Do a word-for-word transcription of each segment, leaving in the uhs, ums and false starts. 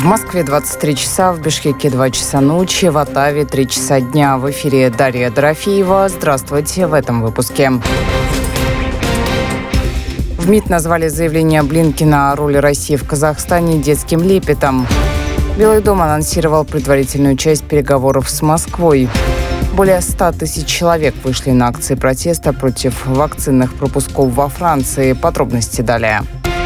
В Москве двадцать три часа, в Бишкеке два часа ночи, в Оттаве три часа дня. В эфире Дарья Дорофеева. Здравствуйте в этом выпуске. В МИД назвали заявление Блинкена о роли России в Казахстане детским лепетом. Белый дом анонсировал предварительную часть переговоров с Москвой. Более ста тысяч человек вышли на акции протеста против вакцинных пропусков во Франции. Подробности далее.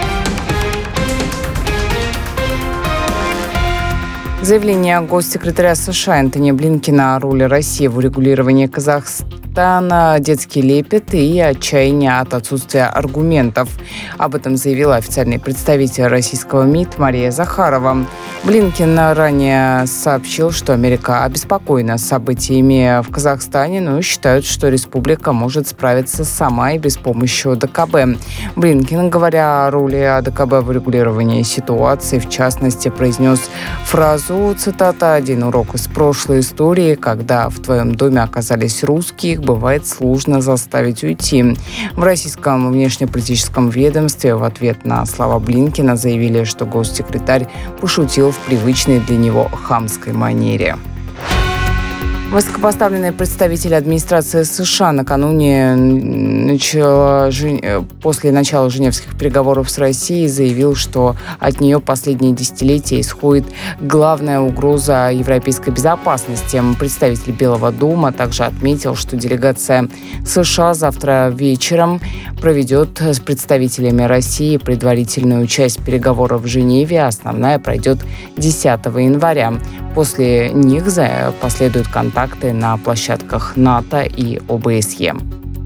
Заявление госсекретаря США Энтони Блинкена о роли России в урегулировании Казахстана, детский лепет и отчаяние от отсутствия аргументов. Об этом заявила официальный представитель российского МИД Мария Захарова. Блинкен ранее сообщил, что Америка обеспокоена событиями в Казахстане, но считают, что республика может справиться сама и без помощи ОДКБ. Блинкен, говоря о роли ОДКБ в урегулировании ситуации, в частности, произнес фразу, цитата, «Один урок из прошлой истории, когда в твоем доме оказались русские, их бывает сложно заставить уйти». В российском внешнеполитическом ведомстве в ответ на слова Блинкена заявили, что госсекретарь пошутил в привычной для него хамской манере. Высокопоставленный представитель администрации США накануне начала, после начала женевских переговоров с Россией заявил, что от нее последние десятилетия исходит главная угроза европейской безопасности. Представитель Белого дома также отметил, что делегация США завтра вечером проведет с представителями России предварительную часть переговоров в Женеве. Основная пройдет десятого января. После них последуют контакты на площадках НАТО и О Бэ С Е.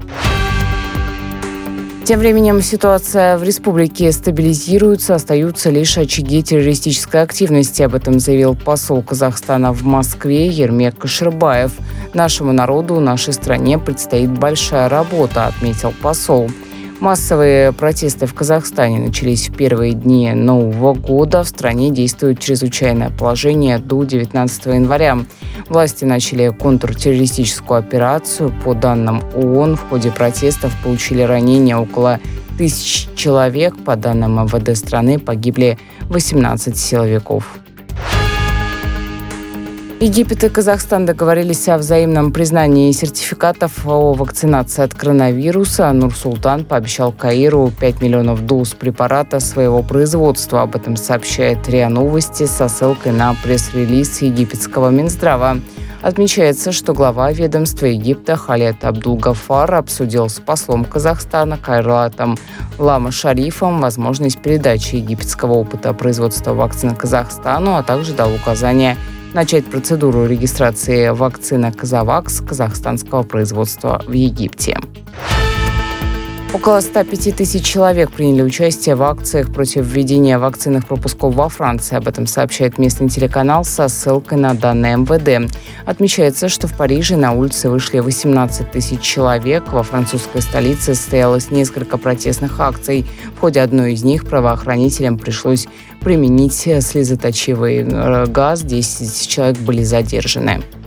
Тем временем ситуация в республике стабилизируется, остаются лишь очаги террористической активности. Об этом заявил посол Казахстана в Москве Ермек Каширбаев. «Нашему народу, нашей стране предстоит большая работа», — отметил посол. Массовые протесты в Казахстане начались в первые дни Нового года. В стране действует чрезвычайное положение до девятнадцатого января. Власти начали контртеррористическую операцию. По данным ООН, в ходе протестов получили ранения около тысячи человек. По данным Эм Вэ Дэ страны погибли восемнадцать силовиков. Египет и Казахстан договорились о взаимном признании сертификатов о вакцинации от коронавируса. Нур-Султан пообещал Каиру пять миллионов доз препарата своего производства. Об этом сообщает РИА Новости со ссылкой на пресс-релиз египетского Минздрава. Отмечается, что глава ведомства Египта Халед Абдул-Гафар обсудил с послом Казахстана Кайратом Лама-Шарифом возможность передачи египетского опыта производства вакцины Казахстану, а также дал указание начать процедуру регистрации вакцины Казавакс казахстанского производства в Египте. Около ста пяти тысяч человек приняли участие в акциях против введения вакцинных пропусков во Франции. Об этом сообщает местный телеканал со ссылкой на данные Эм Вэ Дэ. Отмечается, что в Париже на улицы вышли восемнадцать тысяч человек. Во французской столице состоялось несколько протестных акций. В ходе одной из них правоохранителям пришлось применить слезоточивый газ. десять человек были задержаны.